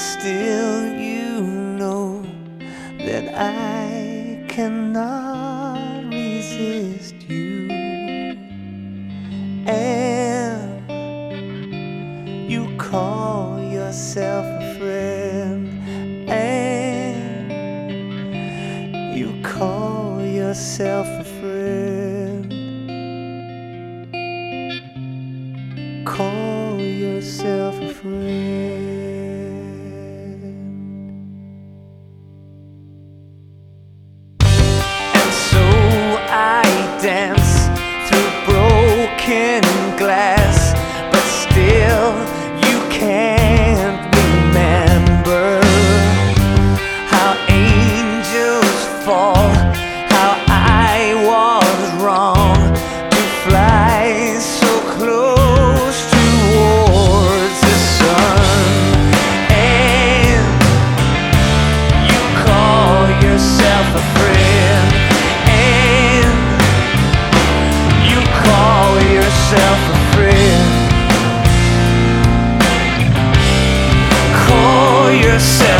still you know that I cannot resist you, and you call yourself a friend, and you call yourself a friend. Call yourself a friend. And so I dance through broken glass, but still you can't remember how angels fall, how I was wrong to fly so close towards the sun. And you call yourself a friend, and you call yourself a friend. Call yourself